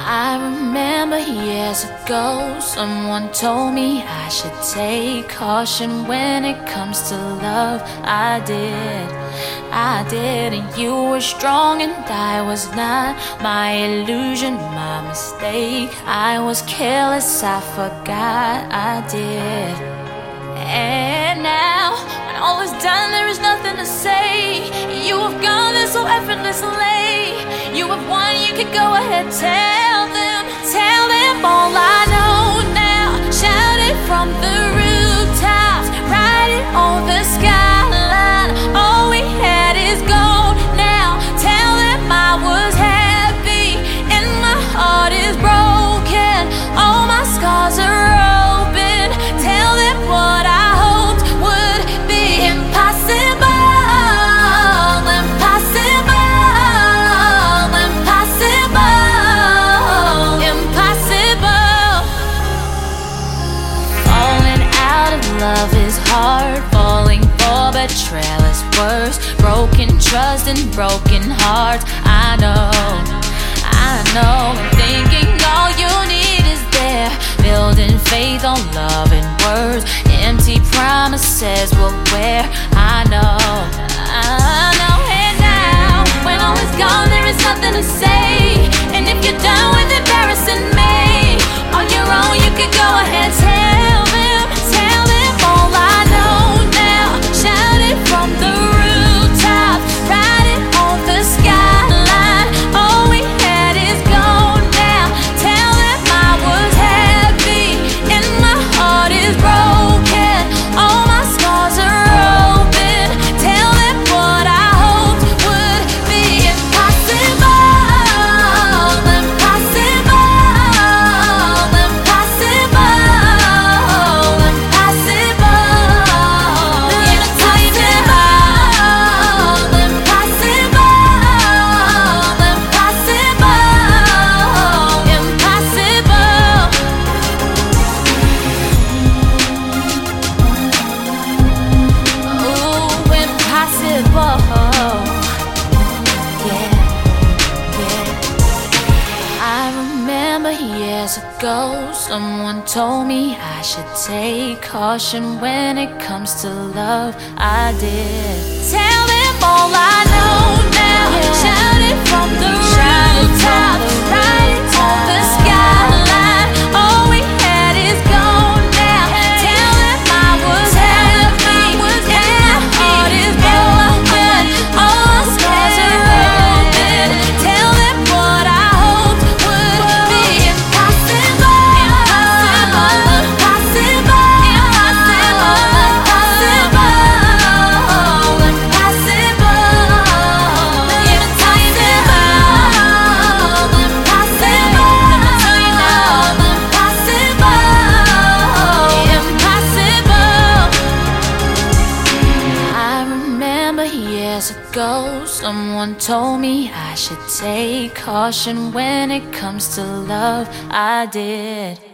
I remember years ago, someone told me I should take caution when it comes to love. I did, and you were strong and I was not. My illusion, my mistake. I was careless, I forgot I did. And now, when all is done, there is nothing to say. You have gone there so effortlessly. You have won, you could go ahead, tell them all I know now. Shout it from the rooftops, write it on the skyline. All we had is gold now. Tell them I was happy and my heart is broken. All my scars are open. Tell them what I hoped would be impossible. Love is hard, falling for betrayal is worse. Broken trust and broken hearts. I know, thinking all you need is there. Building faith on love and words. Empty promises will wear. I know. And now, when all is gone, there is nothing to say. And if you're done with embarrassing me, on your own you could go ahead, tell them all I know now. Shout it from the rooftops, write it on the skyline. All we had is gone now. Tell them I was happy and my heart is broken. All my scars are open. Tell them what I hoped would be impossible. Years ago, someone told me I should take caution when it comes to love. I did. Tell them all I know now. Shout it from the rooftops, write it on the skyline. All we had is gone now. Tell them I was happy and my heart is broken. All my scars are open. Tell them what I hoped would be impossible. Years ago, someone told me I should take caution when it comes to love. I did.